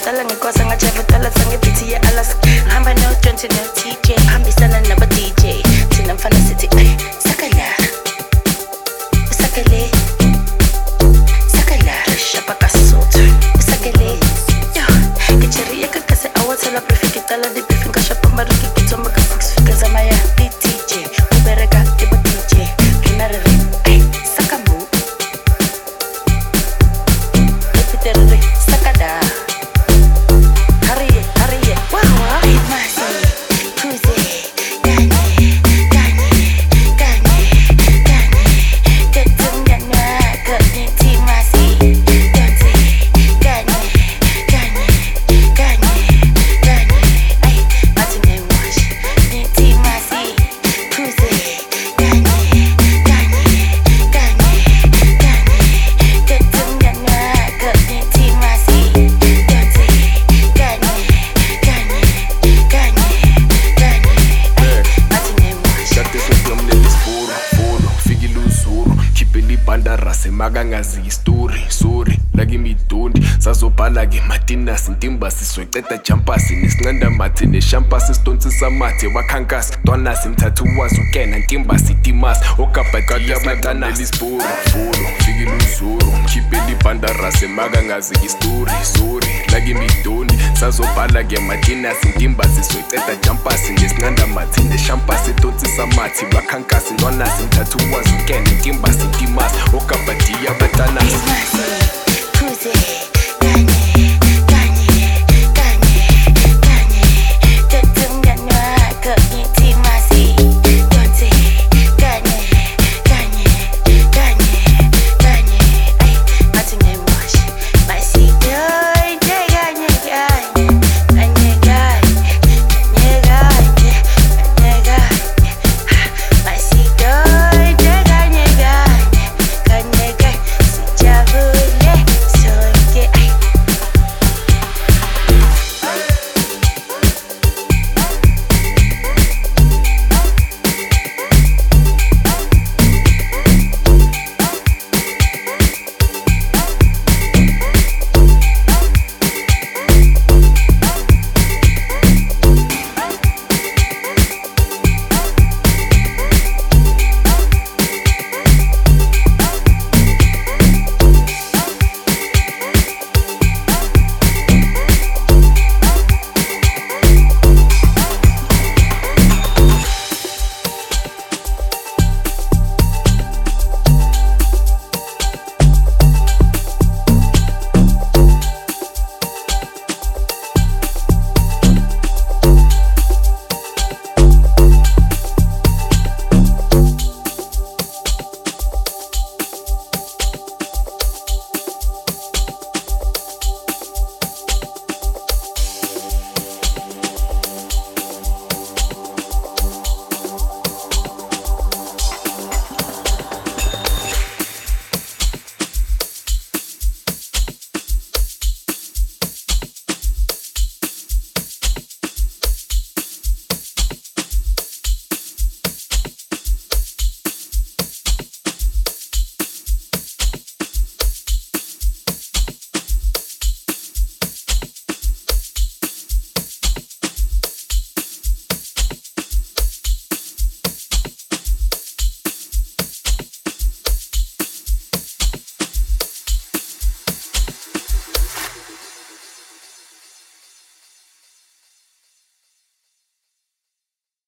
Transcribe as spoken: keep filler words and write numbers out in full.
Sala ngikosa ngajava tala sangebhithi ye-Alaska. Ngihamba no-Jonty no-T J, ngihambisana naba-D J. Thina mfana sithi ay sakala usakale sakala shapa kasuthu usakale yo kicheri yakakase awathela prefect tala di briefing ka shapa maruki kutsoma ka six figures amaya D J ubereka ibo D J kinare ay sakamu epitere sakada hariye hariye wawa ay masi kuze ganye ganye ganye ganye tetunyanya ganye timasi donze ganye ganye ganye ganye ay matine wash ni timasi kuze ganye ganye ganye ganye tetunyanya ganye timasi donze ganye ganye ganye ganye ay matine wash Shate sodomnele sifuro, folo, fikile uzuru Khiphela ibhanda rase makangazi istori, sorry Laki midondi, sazobhala-ke matinasi Ntimba sisweceda jumpasi Nesinqanda mathe neshampasi Sidonsisa mathe wakhankasi Ntwanasi mthathu wazi ukena Ntimba sitimasi Okabhati yabatanasi Isibhuru, folo, fikile uzuru Khiphela ibhanda rase makangazi istori, sorry Laki midondi, sazobhala-ke matinasi Ntimba sisweceda jumpasi Nesinqanda mathe neshampasi Sidonsisa mathe wakhankasi Ntwanasi mthathu wazi ukena Ntimba sitimasi Okabhati yabatanasi masi kuze